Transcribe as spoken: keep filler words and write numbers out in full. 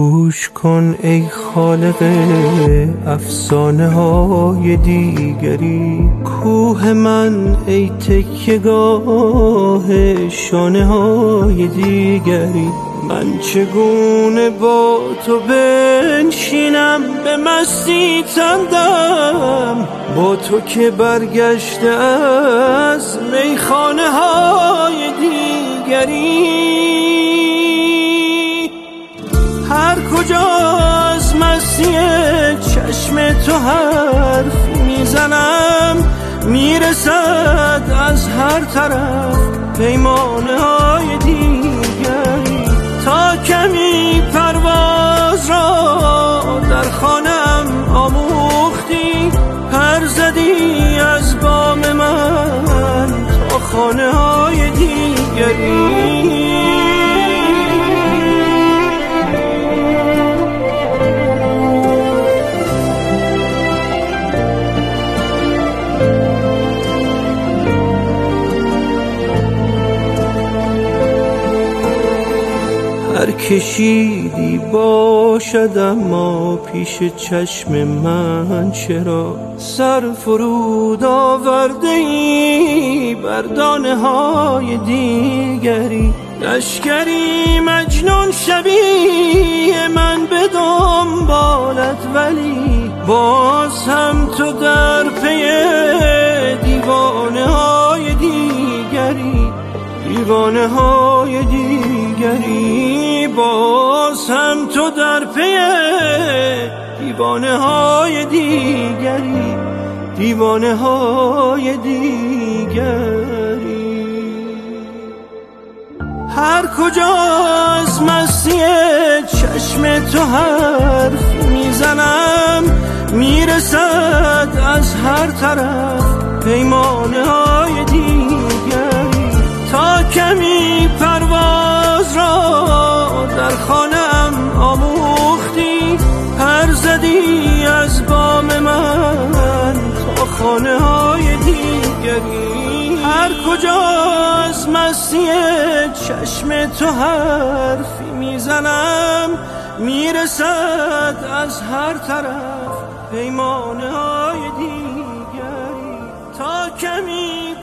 گوش کن ای خالق افسانه های دیگری، کوه من ای تکیه‌گاه شانه های دیگری. من چگونه با تو بنشینم به مستی تندم، با تو که برگشته از میخانه های دیگری. هر کجا از مستی چشم تو حرف میزنم، میرسد از هر طرف پیمانه های دیگری. تا کمی پرواز را در خانم آموختی، پر زدی از بام من تا خانه های دیگری. هر کشیدی باشد اما پیش چشم من چرا، سر فرود آورده ای بر دانه های دیگری. لشکری مجنون شبیه من به دنبالت، ولی باز هم تو در پی دیوانه های دیگری. دیوانه های دیگری، باز هم تو در پی دیوانه های دیگری. دیوانه های دیگری. هر کجا از مستی چشم تو حرف میزنم، میرسد از هر طرف پیمانه های دیگری. تا کمی پرواز را در خانم آموختی، پر زدی از بام من تا خانه های دیگری. هر کجا از مستی چشم تو حرفی میزنم، میرسد از هر طرف پیمانه های دیگری. تا کمی